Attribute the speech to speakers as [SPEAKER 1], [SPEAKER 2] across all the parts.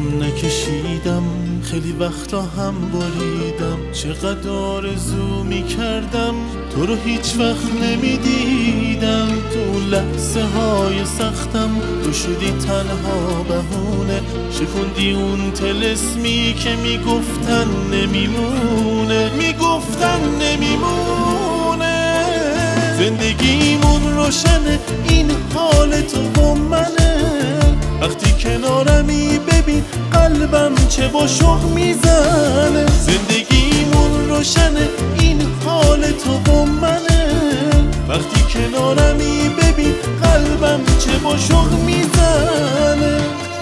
[SPEAKER 1] هم نکشیدم، خیلی وقتا هم بریدم. چقدر آرزو میکردم تو رو هیچ وقت نمیدیدم. تو اون لحظه های سختم تو شدی تنها بهونه، شکندی اون طلسمی که میگفتن نمیمونه، میگفتن نمیمونه. زندگیمون روشنه، این حال تو با منه. وقتی کنارمی ببین قلبم چه با شوق میزنه. زندگیمون روشنه، این حال تو با منه. وقتی کنارمی ببین قلبم چه با شوق میزنه.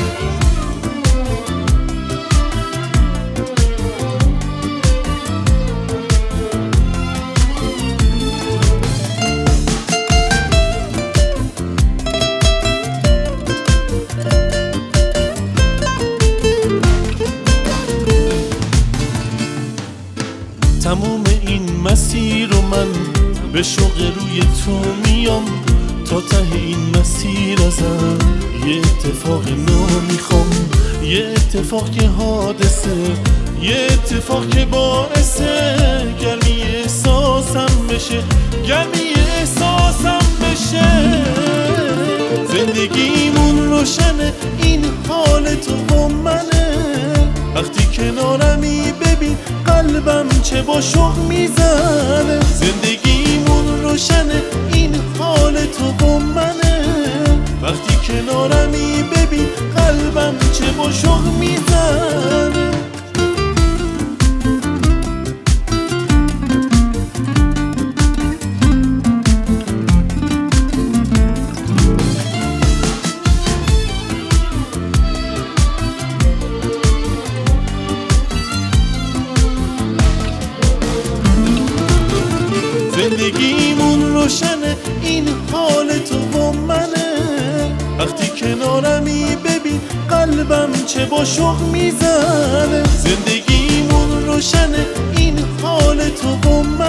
[SPEAKER 1] تموم این مسیر رو من به شوق روی تو میام، تا ته این مسیر ازم یه اتفاق نو میخوام. یه اتفاق که حادثه، یه اتفاق که باعثه گرمی احساسم بشه، گرمی احساسم بشه. زندگیمون روشنه، این حال تو با منه. وقتی کنارمی ببین قلبم چه با شوق میزنه. زندگیمون روشنه، این حال تو با منه. وقتی کنارمی ببین قلبم چه با شوق میزنه. زندگیمون روشنه، این حال تو با منه. وقتی کنارمی ببین قلبم چه با شوق میزنه. زندگیمون روشنه، این حال تو با منه.